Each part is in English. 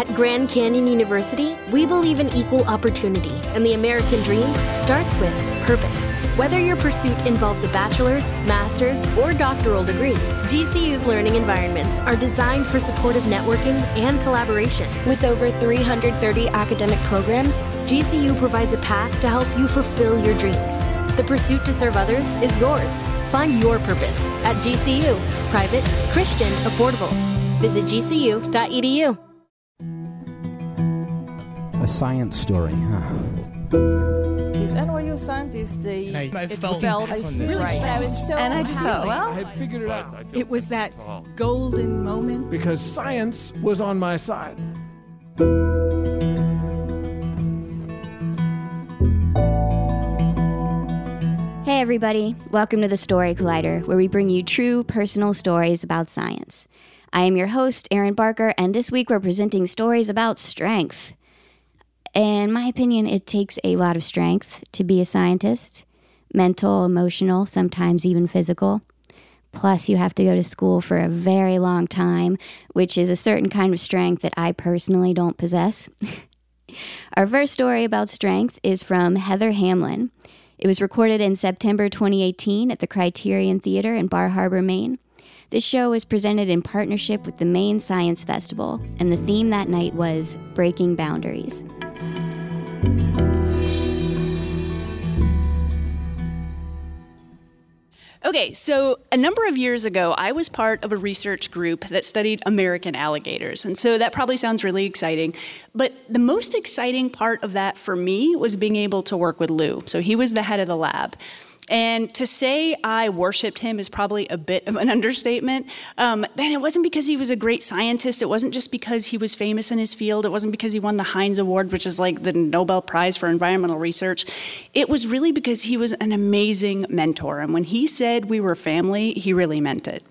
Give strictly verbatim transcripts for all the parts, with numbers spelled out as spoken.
At Grand Canyon University, we believe in equal opportunity, and the American dream starts with purpose. Whether your pursuit involves a bachelor's, master's, or doctoral degree, G C U's learning environments are designed for supportive networking and collaboration. With over three hundred thirty academic programs, G C U provides a path to help you fulfill your dreams. The pursuit to serve others is yours. Find your purpose at G C U. Private, Christian, affordable. Visit G C U dot E D U. A science story, huh? These N Y U scientists, they... I, I it felt, felt I really right. But I was so And I just thought, well... I had figured it out. It was that golden moment. Because science was on my side. Hey everybody, welcome to the Story Collider, where we bring you true personal stories about science. I am your host, Erin Barker, and this week we're presenting stories about strength. In my opinion, it takes a lot of strength to be a scientist. Mental, emotional, sometimes even physical. Plus, you have to go to school for a very long time, which is a certain kind of strength that I personally don't possess. Our first story about strength is from Heather Hamlin. It was recorded in September twenty eighteen at the Criterion Theater in Bar Harbor, Maine. This show was presented in partnership with the Maine Science Festival, and the theme that night was Breaking Boundaries. Okay, so a number of years ago, I was part of a research group that studied American alligators. And so that probably sounds really exciting. But the most exciting part of that for me was being able to work with Lou. So he was the head of the lab. And to say I worshipped him is probably a bit of an understatement. Um, and it wasn't because he was a great scientist. It wasn't just because he was famous in his field. It wasn't because he won the Heinz Award, which is like the Nobel Prize for environmental research. It was really because he was an amazing mentor. And when he said we were family, he really meant it.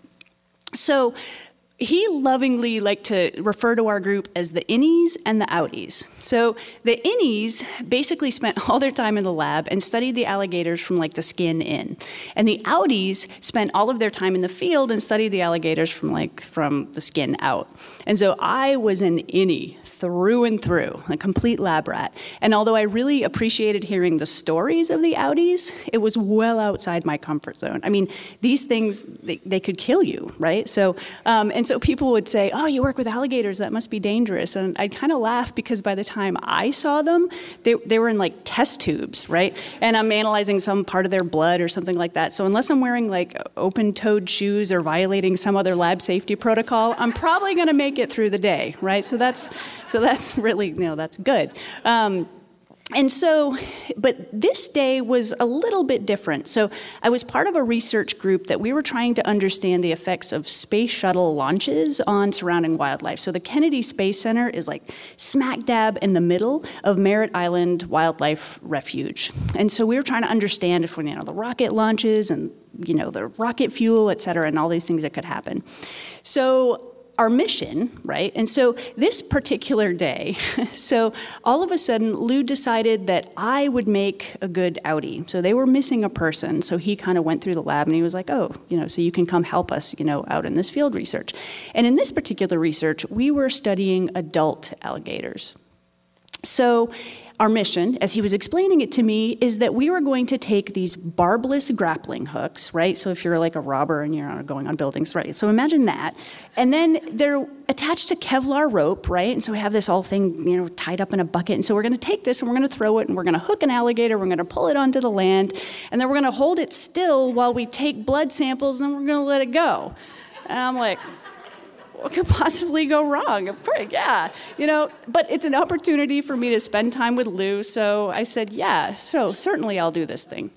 So he lovingly liked to refer to our group as the innies and the outies. So the innies basically spent all their time in the lab and studied the alligators from like the skin in. And the outies spent all of their time in the field and studied the alligators from like from the skin out. And so I was an innie through and through, a complete lab rat. And although I really appreciated hearing the stories of the outies, it was well outside my comfort zone. I mean, these things, they, they could kill you, right? So, um, and so people would say, oh, you work with alligators, that must be dangerous. And I'd kind of laugh because by the time I saw them, they, they were in like test tubes, right? And I'm analyzing some part of their blood or something like that. So unless I'm wearing like open-toed shoes or violating some other lab safety protocol, I'm probably gonna make it through the day, right? So that's, so that's really, you know, that's good. Um, And so, but this day was a little bit different. So I was part of a research group that we were trying to understand the effects of space shuttle launches on surrounding wildlife. So the Kennedy Space Center is like smack dab in the middle of Merritt Island Wildlife Refuge. And so we were trying to understand if, you know, the rocket launches and, you know, the rocket fuel, et cetera, and all these things that could happen. So our mission, right? And so this particular day, so all of a sudden, Lou decided that I would make a good outie. So they were missing a person. So he kind of went through the lab and he was like, oh, you know, so you can come help us, you know, out in this field research. And in this particular research, we were studying adult alligators. So our mission, as he was explaining it to me, is that we were going to take these barbless grappling hooks, right? So if you're like a robber and you're going on buildings, right? So imagine that. And then they're attached to Kevlar rope, right? And so we have this whole thing, you know, tied up in a bucket. And so we're going to take this and we're going to throw it and we're going to hook an alligator. We're going to pull it onto the land. And then we're going to hold it still while we take blood samples and we're going to let it go. And I'm like, what could possibly go wrong? Yeah, you know, but it's an opportunity for me to spend time with Lou, so I said, yeah, so certainly I'll do this thing.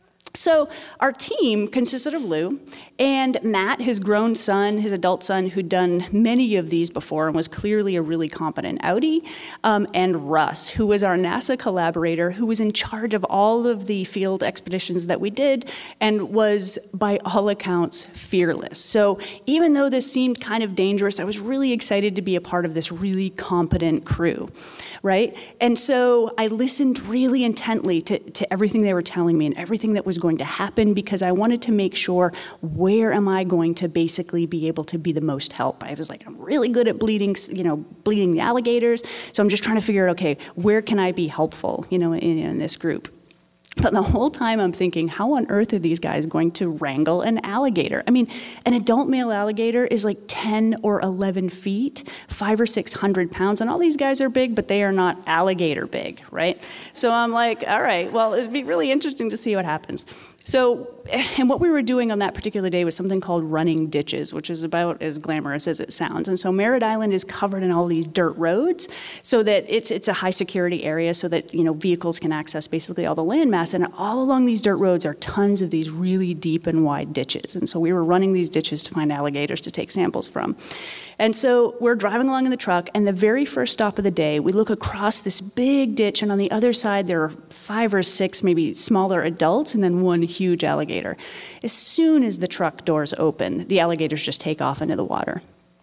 So our team consisted of Lou and Matt, his grown son, his adult son, who'd done many of these before and was clearly a really competent outie, um, and Russ, who was our NASA collaborator, who was in charge of all of the field expeditions that we did and was, by all accounts, fearless. So even though this seemed kind of dangerous, I was really excited to be a part of this really competent crew, right? And so I listened really intently to, to everything they were telling me and everything that was going going to happen because I wanted to make sure, where am I going to basically be able to be the most help? I was like, I'm really good at bleeding, you know, bleeding the alligators. So I'm just trying to figure out, okay, where can I be helpful, you know, in, in this group? But the whole time I'm thinking, how on earth are these guys going to wrangle an alligator? I mean, an adult male alligator is like ten or eleven feet, five or six hundred pounds. And all these guys are big, but they are not alligator big, right? So I'm like, all right, well, it'd be really interesting to see what happens. So, and what we were doing on that particular day was something called running ditches, which is about as glamorous as it sounds. And so Merritt Island is covered in all these dirt roads, so that it's it's a high security area, so that, you know, vehicles can access basically all the landmass. And all along these dirt roads are tons of these really deep and wide ditches. And so we were running these ditches to find alligators to take samples from. And so we're driving along in the truck, and the very first stop of the day, we look across this big ditch, and on the other side there are five or six maybe smaller adults, and then one huge alligator. As soon as the truck doors open, the alligators just take off into the water.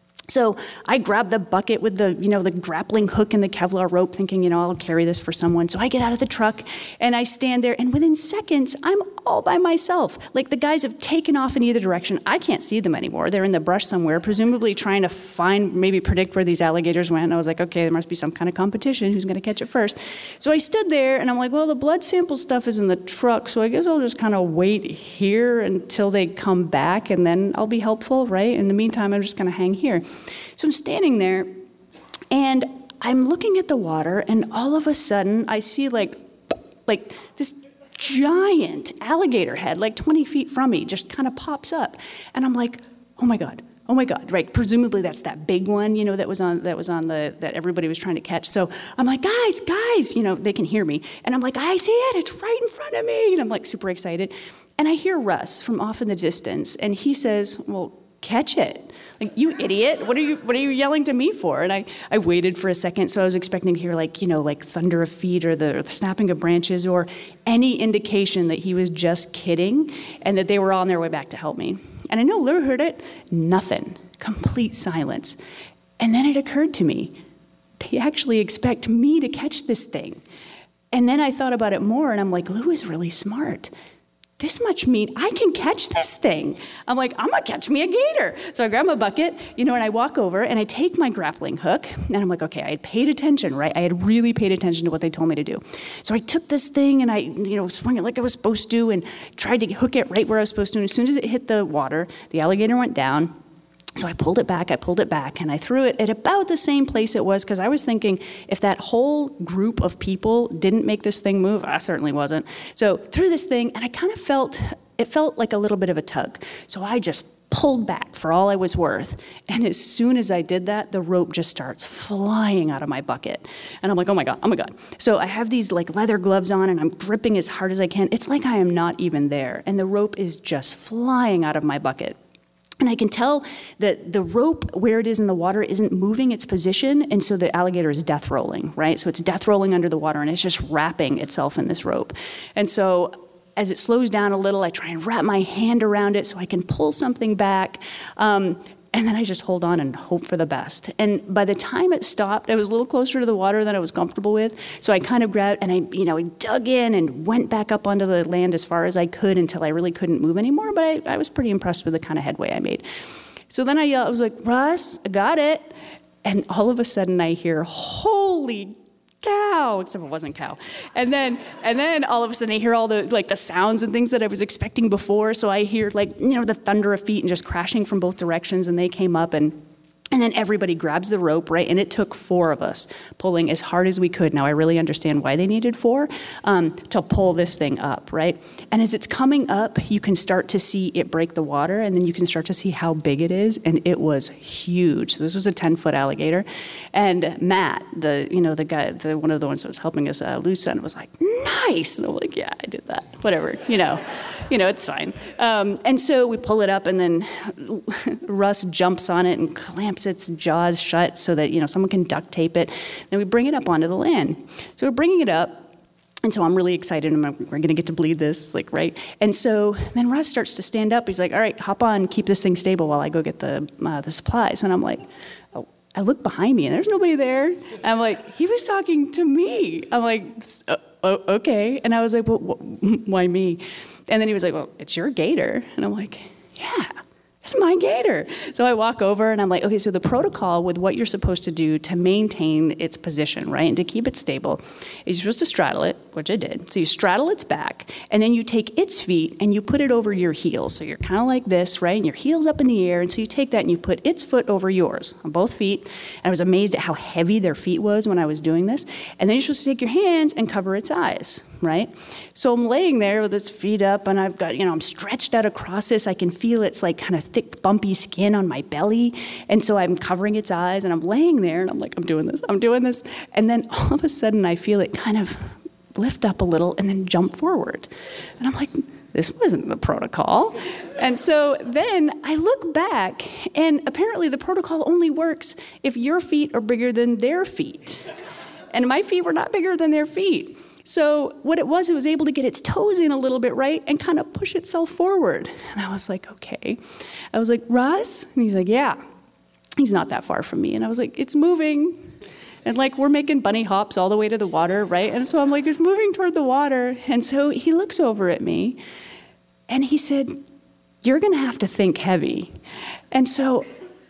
So I grab the bucket with the, you know, the grappling hook and the Kevlar rope, thinking, you know, I'll carry this for someone. So I get out of the truck and I stand there, and within seconds, I'm all by myself. Like, the guys have taken off in either direction. I can't see them anymore. They're in the brush somewhere, presumably trying to find, maybe predict where these alligators went. And I was like, okay, there must be some kind of competition. Who's going to catch it first? So I stood there and I'm like, well, the blood sample stuff is in the truck, so I guess I'll just kind of wait here until they come back, and then I'll be helpful, right? In the meantime, I'm just going to hang here. So I'm standing there, and I'm looking at the water, and all of a sudden, I see like, like this giant alligator head, like twenty feet from me, just kind of pops up, and I'm like, oh my God, oh my God, right? Presumably that's that big one, you know, that was on that was on the that everybody was trying to catch. So I'm like, guys, guys, you know, they can hear me, and I'm like, I see it, it's right in front of me, and I'm like super excited, and I hear Russ from off in the distance, and he says, well, catch it. Like, you idiot, what are you what are you yelling to me for? And I, I waited for a second, so I was expecting to hear, like, you know, like thunder of feet or the, or the snapping of branches or any indication that he was just kidding and that they were on their way back to help me. And I know Lou heard it. Nothing. Complete silence. And then it occurred to me, they actually expect me to catch this thing. And then I thought about it more, and I'm like, Lou is really smart. This much meat, I can catch this thing. I'm like, I'm gonna catch me a gator. So I grab my bucket, you know, and I walk over and I take my grappling hook, and I'm like, okay, I had paid attention, right? I had really paid attention to what they told me to do. So I took this thing and I, you know, swung it like I was supposed to and tried to hook it right where I was supposed to. And as soon as it hit the water, the alligator went down. So I pulled it back, I pulled it back, and I threw it at about the same place it was, because I was thinking, if that whole group of people didn't make this thing move, I certainly wasn't. So threw this thing, and I kind of felt, it felt like a little bit of a tug. So I just pulled back for all I was worth. And as soon as I did that, the rope just starts flying out of my bucket. And I'm like, oh my God, oh my God. So I have these like leather gloves on, and I'm gripping as hard as I can. It's like I am not even there. And the rope is just flying out of my bucket. And I can tell that the rope, where it is in the water, isn't moving its position, and so the alligator is death rolling, right? So it's death rolling under the water, and it's just wrapping itself in this rope. And so as it slows down a little, I try and wrap my hand around it so I can pull something back. Um, And then I just hold on and hope for the best. And by the time it stopped, I was a little closer to the water than I was comfortable with. So I kind of grabbed, and I, you know, I dug in and went back up onto the land as far as I could until I really couldn't move anymore. But I, I was pretty impressed with the kind of headway I made. So then I yelled, I was like, Russ, I got it. And all of a sudden I hear, holy cow, except it wasn't cow. And then and then all of a sudden I hear all the like the sounds and things that I was expecting before. So I hear like, you know, the thunder of feet and just crashing from both directions, and they came up, and And then everybody grabs the rope, right? And it took four of us pulling as hard as we could. Now, I really understand why they needed four, um, to pull this thing up, right? And as it's coming up, you can start to see it break the water, and then you can start to see how big it is, and it was huge. So this was a ten-foot alligator. And Matt, the, you know, the guy, the one of the ones that was helping us, uh, Lou's son, was like, nice! And I'm like, yeah, I did that. Whatever, you know. You know, it's fine. Um, and so we pull it up, and then Russ jumps on it and clamps its jaws shut so that, you know, someone can duct tape it. Then we bring it up onto the land. So we're bringing it up, and so I'm really excited. I'm, we're going to get to bleed this, like, right? And so then Russ starts to stand up. He's like, all right, hop on, keep this thing stable while I go get the uh, the supplies. And I'm like, oh. I look behind me, and there's nobody there. And I'm like, he was talking to me. I'm like, oh, okay. And I was like, well, wh- why me? And then he was like, well, it's your gator. And I'm like, yeah. It's my gator. So I walk over and I'm like, okay, so the protocol with what you're supposed to do to maintain its position, right, and to keep it stable, is you're supposed to straddle it, which I did. So you straddle its back, and then you take its feet and you put it over your heels. So you're kind of like this, right, and your heel's up in the air, and so you take that and you put its foot over yours on both feet. And I was amazed at how heavy their feet was when I was doing this. And then you're supposed to take your hands and cover its eyes, right? So I'm laying there with its feet up, and I've got, you know, I'm stretched out across this. I can feel its like kind of thick, bumpy skin on my belly. And so I'm covering its eyes, and I'm laying there, and I'm like, I'm doing this, I'm doing this. And then all of a sudden, I feel it kind of lift up a little and then jump forward. And I'm like, this wasn't the protocol. And so then I look back, and apparently the protocol only works if your feet are bigger than their feet. And my feet were not bigger than their feet. So what it was, it was able to get its toes in a little bit, right, and kind of push itself forward. And I was like, okay. I was like, Russ? And he's like, yeah. He's not that far from me. And I was like, it's moving. And like, we're making bunny hops all the way to the water, right? And so I'm like, it's moving toward the water. And so he looks over at me, and he said, you're going to have to think heavy. And so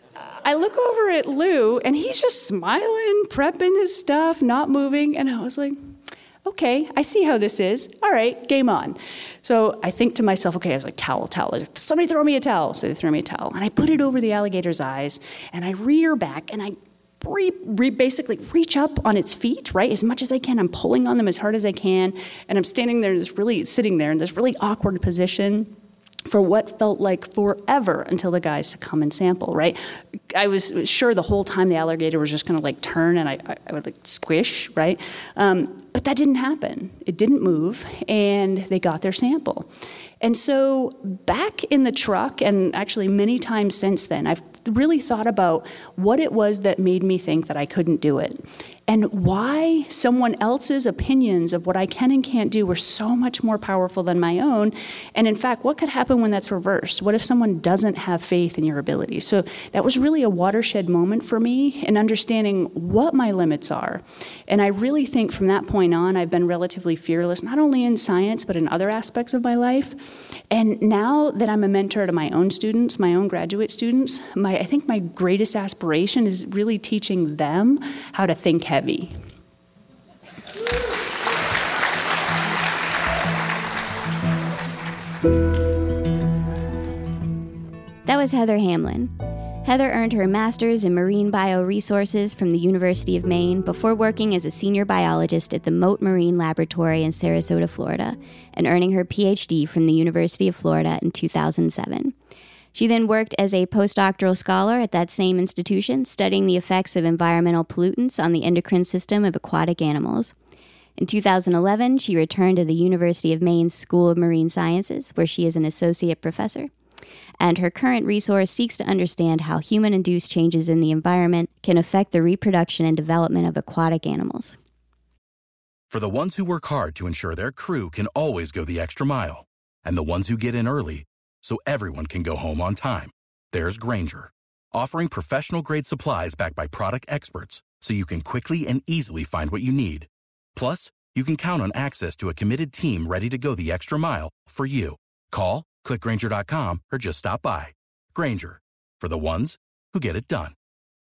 I look over at Lou, and he's just smiling, prepping his stuff, not moving. And I was like, okay, I see how this is. All right, game on. So I think to myself, okay, I was like, towel, towel. I was like, somebody throw me a towel. So they throw me a towel. And I put it over the alligator's eyes, and I rear back, and I re- re- basically reach up on its feet, right, as much as I can. I'm pulling on them as hard as I can, and I'm standing there, just really sitting there in this really awkward position for what felt like forever until the guys to come and sample, right? I was sure the whole time the alligator was just gonna like turn and I, I would like squish, right? Um, but that didn't happen. It didn't move, and they got their sample. And so back in the truck, and actually many times since then, I've really thought about what it was that made me think that I couldn't do it, and why someone else's opinions of what I can and can't do were so much more powerful than my own. And in fact, what could happen when that's reversed? What if someone doesn't have faith in your ability? So that was really a watershed moment for me in understanding what my limits are. And I really think from that point on, I've been relatively fearless, not only in science, but in other aspects of my life. And now that I'm a mentor to my own students, my own graduate students, my I think my greatest aspiration is really teaching them how to think heavy. That was Heather Hamlin. Heather earned her master's in marine bioresources from the University of Maine before working as a senior biologist at the Mote Marine Laboratory in Sarasota, Florida, and earning her P H D from the University of Florida in two thousand seven. She then worked as a postdoctoral scholar at that same institution, studying the effects of environmental pollutants on the endocrine system of aquatic animals. In two thousand eleven, she returned to the University of Maine's School of Marine Sciences, where she is an associate professor. And her current resource seeks to understand how human-induced changes in the environment can affect the reproduction and development of aquatic animals. For the ones who work hard to ensure their crew can always go the extra mile, and the ones who get in early so everyone can go home on time, there's Grainger, offering professional-grade supplies backed by product experts so you can quickly and easily find what you need. Plus, you can count on access to a committed team ready to go the extra mile for you. Call, click Grainger dot com, or just stop by. Grainger, for the ones who get it done.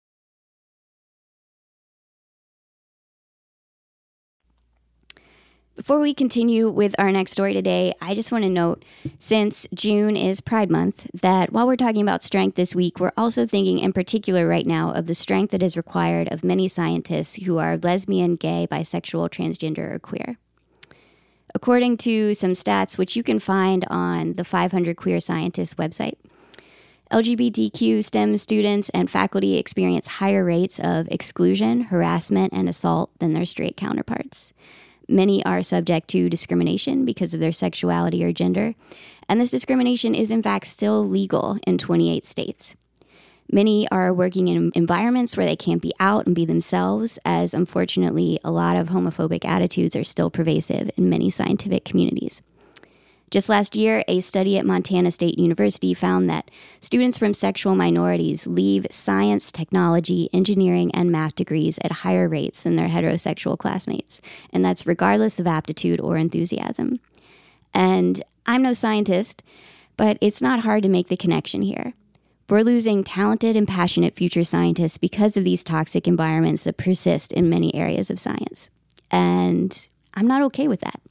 Before we continue with our next story today, I just want to note, since June is Pride Month, that while we're talking about strength this week, we're also thinking in particular right now of the strength that is required of many scientists who are lesbian, gay, bisexual, transgender, or queer. According to some stats, which you can find on the five hundred Queer Scientists website, L G B T Q STEM students and faculty experience higher rates of exclusion, harassment, and assault than their straight counterparts. Many are subject to discrimination because of their sexuality or gender, and this discrimination is in fact still legal in twenty-eight states. Many are working in environments where they can't be out and be themselves, as unfortunately a lot of homophobic attitudes are still pervasive in many scientific communities. Just last year, a study at Montana State University found that students from sexual minorities leave science, technology, engineering, and math degrees at higher rates than their heterosexual classmates, and that's regardless of aptitude or enthusiasm. And I'm no scientist, but it's not hard to make the connection here. We're losing talented and passionate future scientists because of these toxic environments that persist in many areas of science. And I'm not okay with that.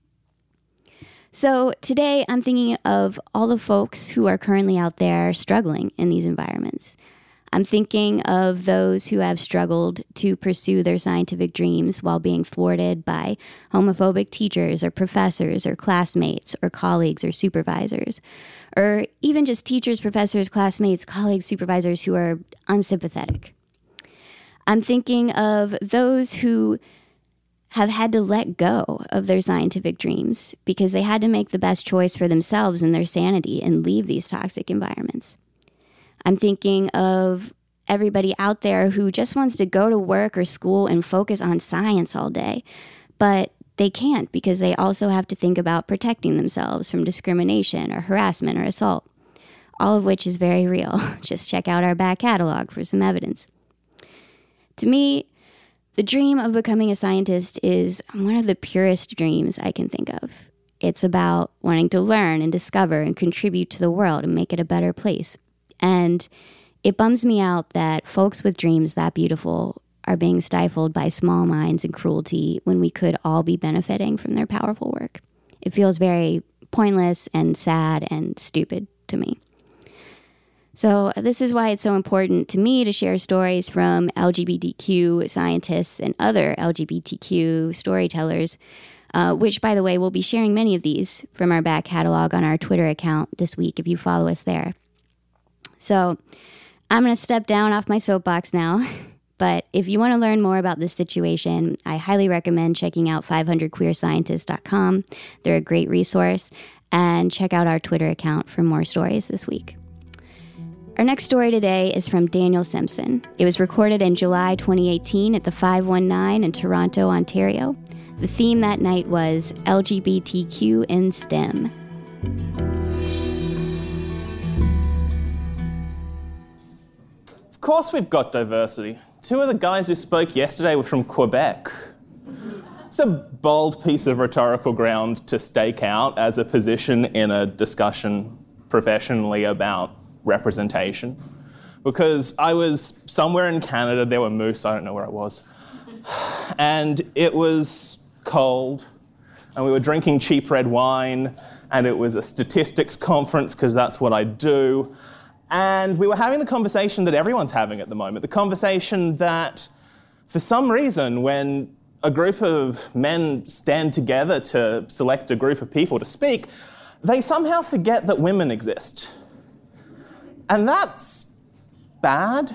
So today I'm thinking of all the folks who are currently out there struggling in these environments. I'm thinking of those who have struggled to pursue their scientific dreams while being thwarted by homophobic teachers or professors or classmates or colleagues or supervisors, or even just teachers, professors, classmates, colleagues, supervisors who are unsympathetic. I'm thinking of those who have had to let go of their scientific dreams because they had to make the best choice for themselves and their sanity and leave these toxic environments. I'm thinking of everybody out there who just wants to go to work or school and focus on science all day, but they can't because they also have to think about protecting themselves from discrimination or harassment or assault, all of which is very real. Just check out our back catalog for some evidence. To me, the dream of becoming a scientist is one of the purest dreams I can think of. It's about wanting to learn and discover and contribute to the world and make it a better place. And it bums me out that folks with dreams that beautiful are being stifled by small minds and cruelty when we could all be benefiting from their powerful work. It feels very pointless and sad and stupid to me. So this is why it's so important to me to share stories from L G B T Q scientists and other L G B T Q storytellers, uh, which, by the way, we'll be sharing many of these from our back catalog on our Twitter account this week if you follow us there. So I'm going to step down off my soapbox now, but if you want to learn more about this situation, I highly recommend checking out five hundred queer scientists dot com. They're a great resource, and check out our Twitter account for more stories this week. Our next story today is from Daniel Simpson. It was recorded in July twenty eighteen at the five one nine in Toronto, Ontario. The theme that night was L G B T Q in STEM. Of course we've got diversity. Two of the guys who spoke yesterday were from Quebec. It's a bold piece of rhetorical ground to stake out as a position in a discussion professionally about representation. Because I was somewhere in Canada, there were moose, I don't know where I was, and it was cold, and we were drinking cheap red wine, and it was a statistics conference, because that's what I do. And we were having the conversation that everyone's having at the moment, the conversation that, for some reason, when a group of men stand together to select a group of people to speak, they somehow forget that women exist. And that's bad.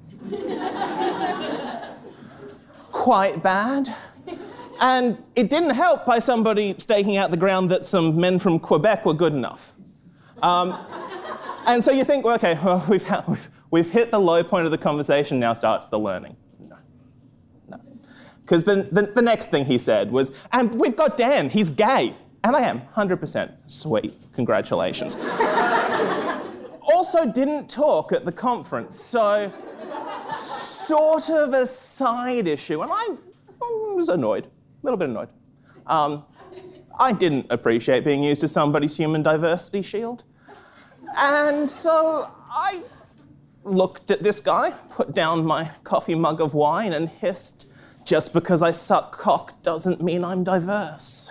Quite bad. And it didn't help by somebody staking out the ground that some men from Quebec were good enough. Um, And so you think, well, okay, well, we've, ha- we've, we've hit the low point of the conversation, now starts the learning. No, no. Because the, the, the next thing he said was, and we've got Dan, he's gay. And I am, one hundred percent. Sweet, congratulations. Also didn't talk at the conference, so sort of a side issue. And I was annoyed, a little bit annoyed. Um, I didn't appreciate being used as somebody's human diversity shield. And so I looked at this guy, put down my coffee mug of wine and hissed, just because I suck cock doesn't mean I'm diverse.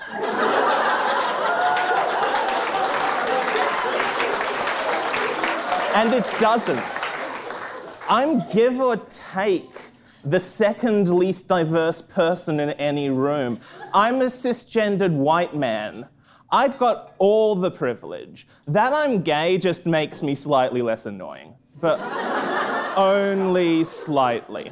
And it doesn't. I'm give or take the second least diverse person in any room. I'm a cisgendered white man. I've got all the privilege. That I'm gay just makes me slightly less annoying, but only slightly.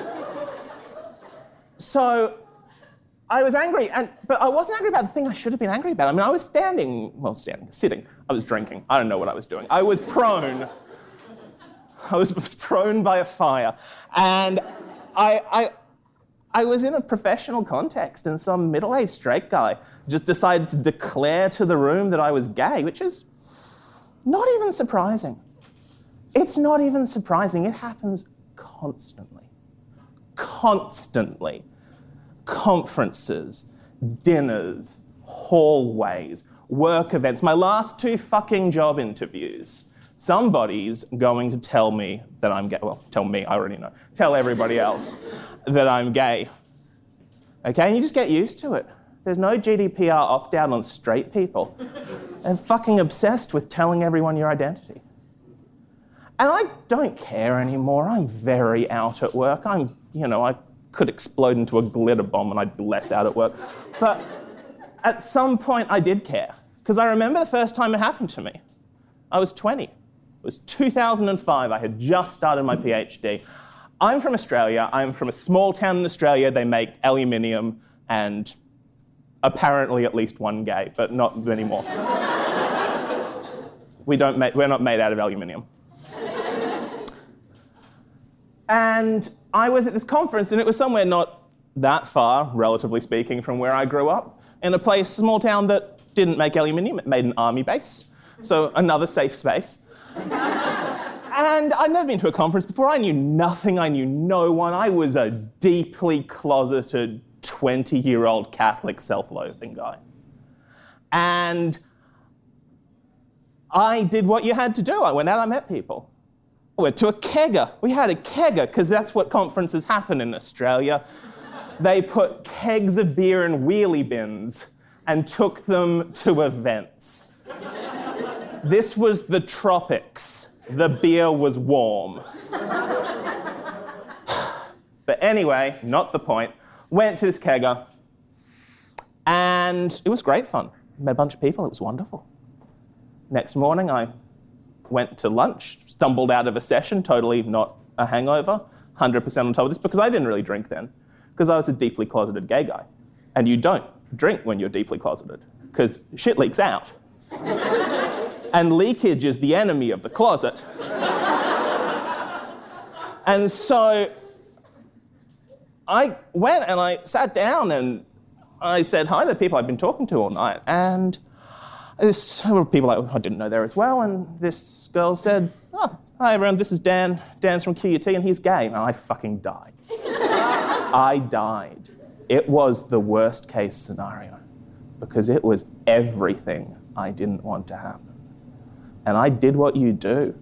So I was angry, and but I wasn't angry about the thing I should have been angry about. I mean, I was standing, well, standing, sitting. I was drinking. I don't know what I was doing. I was prone. I was, was prone by a fire, and I, I, I was in a professional context, and some middle-aged straight guy just decided to declare to the room that I was gay, which is not even surprising. It's not even surprising. It happens constantly. Constantly. Conferences, dinners, hallways, work events, my last two fucking job interviews, somebody's going to tell me that I'm gay. Well, tell me, I already know. Tell everybody else that I'm gay. Okay, and you just get used to it. There's no G D P R opt-out on straight people. They're fucking obsessed with telling everyone your identity. And I don't care anymore. I'm very out at work. I'm, you know, I could explode into a glitter bomb and I'd be less out at work. But at some point I did care, because I remember the first time it happened to me. I was twenty. It was two thousand five. I had just started my PhD. I'm from Australia. I'm from a small town in Australia. They make aluminium and apparently at least one gay, but not anymore. we don't make, we're not made out of aluminium. And I was at this conference, and it was somewhere not that far, relatively speaking, from where I grew up, in a place, small town that didn't make aluminium. It made an army base, so another safe space. And I'd never been to a conference before. I knew nothing. I knew no one. I was a deeply closeted twenty-year-old Catholic self-loathing guy. And I did what you had to do. I went out, I met people. I went to a kegger. We had a kegger, because that's what conferences happen in Australia. They put kegs of beer in wheelie bins and took them to events. This was the tropics. The beer was warm. But anyway, not the point. Went to this kegger, and it was great fun. Met a bunch of people. It was wonderful. Next morning, I went to lunch, stumbled out of a session, totally not a hangover, one hundred percent on top of this, because I didn't really drink then, because I was a deeply closeted gay guy. And you don't drink when you're deeply closeted, because shit leaks out. And leakage is the enemy of the closet. And so I went and I sat down and I said hi to the people I've been talking to all night. And this, there were people I, I didn't know there as well. And this girl said, oh, hi everyone, this is Dan. Dan's from Q U T and he's gay. And I fucking died. I died. It was the worst case scenario because it was everything I didn't want to happen. And I did what you do.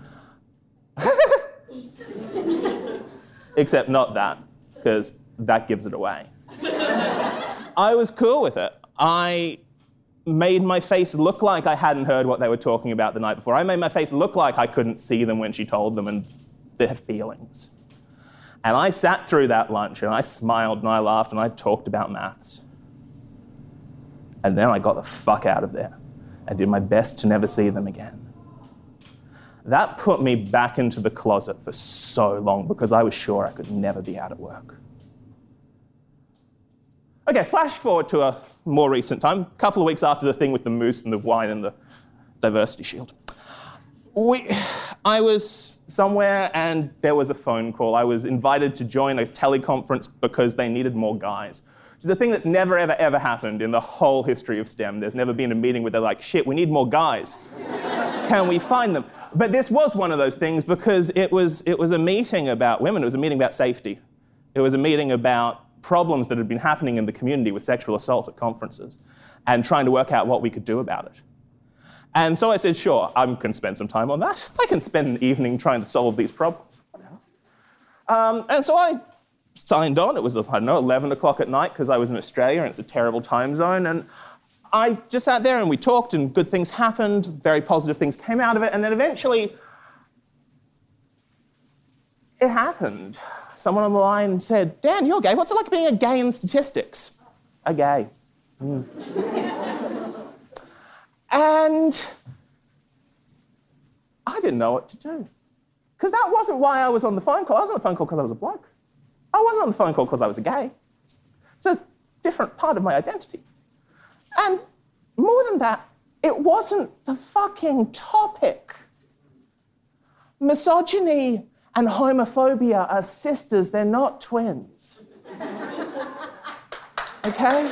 Except not that, because that gives it away. I was cool with it. I made my face look like I hadn't heard what they were talking about the night before. I made my face look like I couldn't see them when she told them and their feelings. And I sat through that lunch and I smiled and I laughed and I talked about maths. And then I got the fuck out of there and did my best to never see them again. That put me back into the closet for so long because I was sure I could never be out at work. Okay, flash forward to a more recent time, a couple of weeks after the thing with the moose and the wine and the diversity shield. We, I was somewhere and there was a phone call. I was invited to join a teleconference because they needed more guys. Which is a thing that's never, ever, ever happened in the whole history of STEM. There's never been a meeting where they're like, shit, we need more guys. Can we find them? But this was one of those things because it was, it was a meeting about women. It was a meeting about safety. It was a meeting about problems that had been happening in the community with sexual assault at conferences and trying to work out what we could do about it. And so I said, sure, I can spend some time on that. I can spend an evening trying to solve these problems. Um, and so I signed on. It was, I don't know, eleven o'clock at night because I was in Australia and it's a terrible time zone. And I just sat there and we talked and good things happened, very positive things came out of it. And then eventually, it happened. Someone on the line said, Dan, you're gay. What's it like being a gay in statistics? A gay. Mm. And I didn't know what to do. Because that wasn't why I was on the phone call. I was on the phone call because I was a bloke. I wasn't on the phone call because I was a gay. It's a different part of my identity. And more than that, it wasn't the fucking topic. Misogyny and homophobia are sisters, they're not twins. Okay?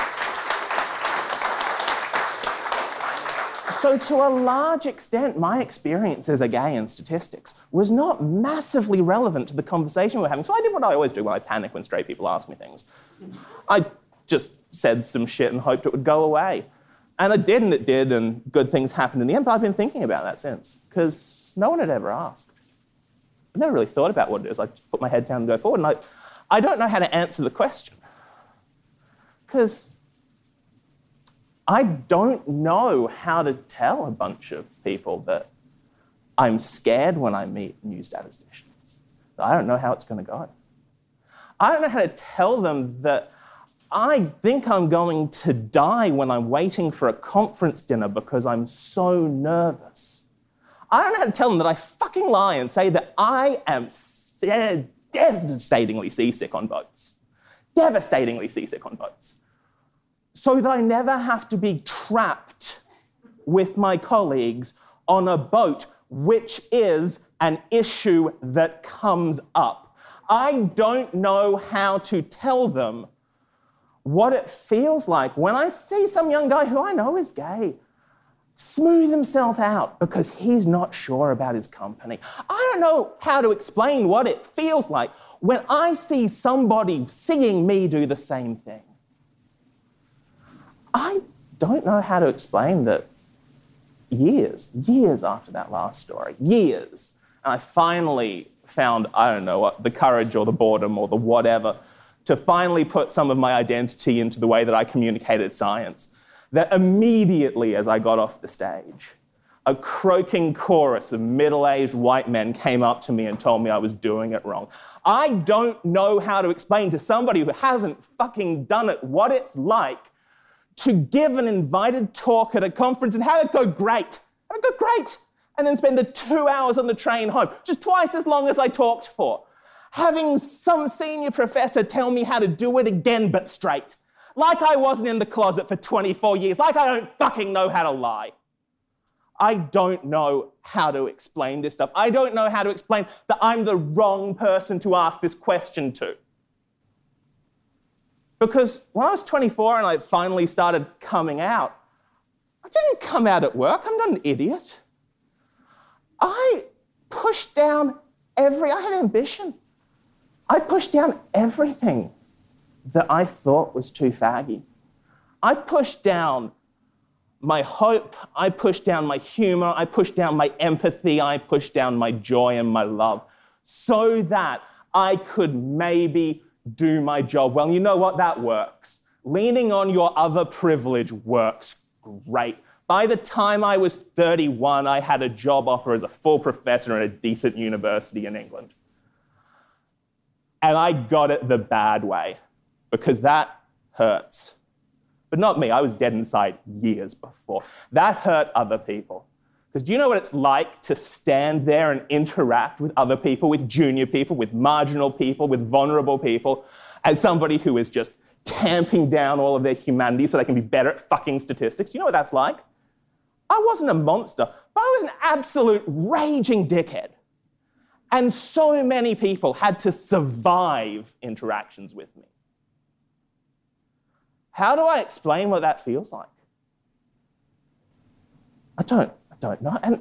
So to a large extent, my experience as a gay in statistics was not massively relevant to the conversation we were having. So I did what I always do when I panic when straight people ask me things. I just said some shit and hoped it would go away. And it did, and it did, and good things happened in the end, but I've been thinking about that since, because no one had ever asked. I never really thought about what it is. I just put my head down and go forward, and I, I don't know how to answer the question. Because I don't know how to tell a bunch of people that I'm scared when I meet new statisticians. I don't know how it's going to go. I don't know how to tell them that I think I'm going to die when I'm waiting for a conference dinner because I'm so nervous. I don't know how to tell them that I fucking lie and say that I am devastatingly seasick on boats. Devastatingly seasick on boats. So that I never have to be trapped with my colleagues on a boat, which is an issue that comes up. I don't know how to tell them what it feels like when I see some young guy who I know is gay smooth himself out because he's not sure about his company. I don't know how to explain what it feels like when I see somebody seeing me do the same thing. I don't know how to explain that years, years after that last story, years, and I finally found, I don't know, what, the courage or the boredom or the whatever to finally put some of my identity into the way that I communicated science, that immediately as I got off the stage, a croaking chorus of middle-aged white men came up to me and told me I was doing it wrong. I don't know how to explain to somebody who hasn't fucking done it what it's like to give an invited talk at a conference and have it go great, have it go great, and then spend the two hours on the train home, just twice as long as I talked for, having some senior professor tell me how to do it again but straight, like I wasn't in the closet for twenty-four years, like I don't fucking know how to lie. I don't know how to explain this stuff. I don't know how to explain that I'm the wrong person to ask this question to. Because when I was twenty-four and I finally started coming out, I didn't come out at work. I'm not an idiot. I pushed down every, I had ambition. I pushed down everything that I thought was too faggy. I pushed down my hope, I pushed down my humor, I pushed down my empathy, I pushed down my joy and my love so that I could maybe do my job well. You know what? That works. Leaning on your other privilege works great. By the time I was thirty-one, I had a job offer as a full professor at a decent university in England. And I got it the bad way, because that hurts. But not me, I was dead inside years before. That hurt other people. Because do you know what it's like to stand there and interact with other people, with junior people, with marginal people, with vulnerable people, as somebody who is just tamping down all of their humanity so they can be better at fucking statistics? Do you know what that's like? I wasn't a monster, but I was an absolute raging dickhead. And so many people had to survive interactions with me. How do I explain what that feels like? I don't, I don't know. And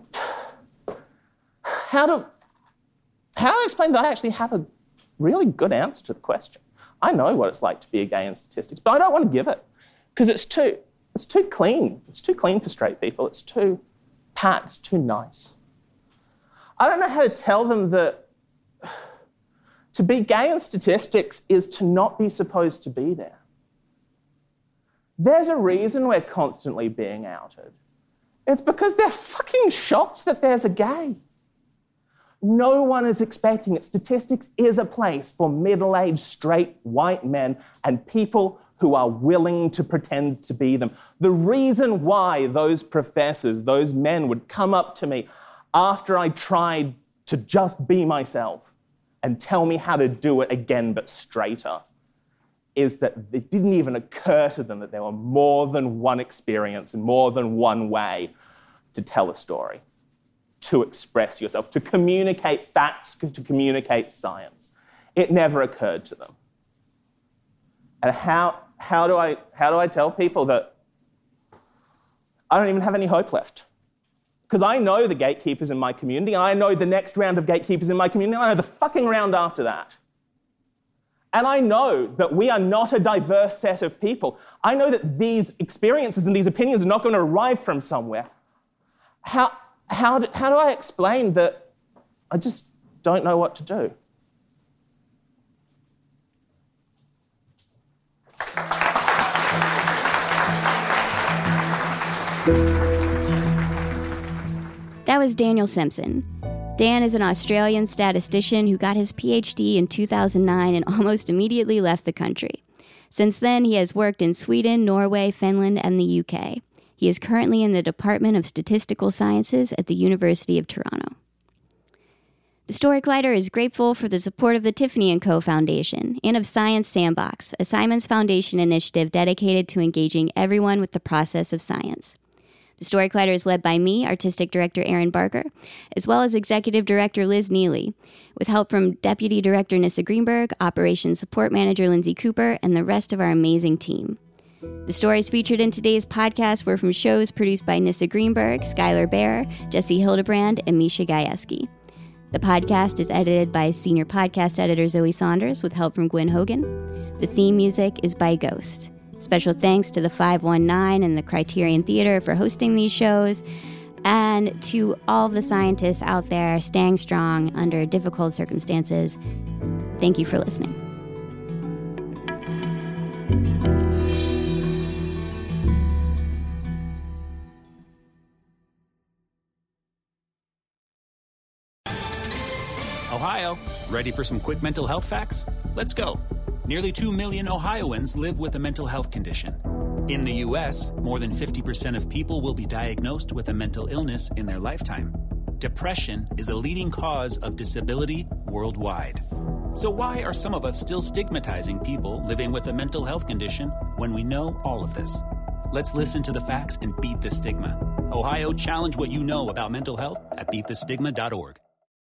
how do, how do I explain that I actually have a really good answer to the question? I know what it's like to be a gay in statistics, but I don't want to give it because it's too, it's too clean. It's too clean for straight people. It's too pat, it's too nice. I don't know how to tell them that to be gay in statistics is to not be supposed to be there. There's a reason we're constantly being outed. It's because they're fucking shocked that there's a gay. No one is expecting it. Statistics is a place for middle-aged, straight, white men and people who are willing to pretend to be them. The reason why those professors, those men would come up to me after I tried to just be myself and tell me how to do it again but straighter is that it didn't even occur to them that there were more than one experience and more than one way to tell a story, to express yourself, to communicate facts, to communicate science. It never occurred to them. And how, how, do I, how do I tell people that I don't even have any hope left? Because I know the gatekeepers in my community, and I know the next round of gatekeepers in my community, and I know the fucking round after that. And I know that we are not a diverse set of people. I know that these experiences and these opinions are not going to arrive from somewhere. How, how, do, how do I explain that I just don't know what to do? That was Daniel Simpson. Dan is an Australian statistician who got his P H D in two thousand nine and almost immediately left the country. Since then, he has worked in Sweden, Norway, Finland, and the U K. He is currently in the Department of Statistical Sciences at the University of Toronto. The Story Collider is grateful for the support of the Tiffany and Co. Foundation and of Science Sandbox, a Simons Foundation initiative dedicated to engaging everyone with the process of science. The Story Collider is led by me, Artistic Director Erin Barker, as well as Executive Director Liz Neely, with help from Deputy Director Nissa Greenberg, Operations Support Manager Lindsay Cooper, and the rest of our amazing team. The stories featured in today's podcast were from shows produced by Nissa Greenberg, Skylar Bear, Jesse Hildebrand, and Misha Gajewski. The podcast is edited by Senior Podcast Editor Zoe Saunders, with help from Gwen Hogan. The theme music is by Ghost. Special thanks to the five one nine and the Criterion Theater for hosting these shows, and to all the scientists out there staying strong under difficult circumstances. Thank you for listening. Ohio, ready for some quick mental health facts? Let's go. Nearly two million Ohioans live with a mental health condition. In the U S, more than fifty percent of people will be diagnosed with a mental illness in their lifetime. Depression is a leading cause of disability worldwide. So why are some of us still stigmatizing people living with a mental health condition when we know all of this? Let's listen to the facts and beat the stigma. Ohio, challenge what you know about mental health at beat the stigma dot org.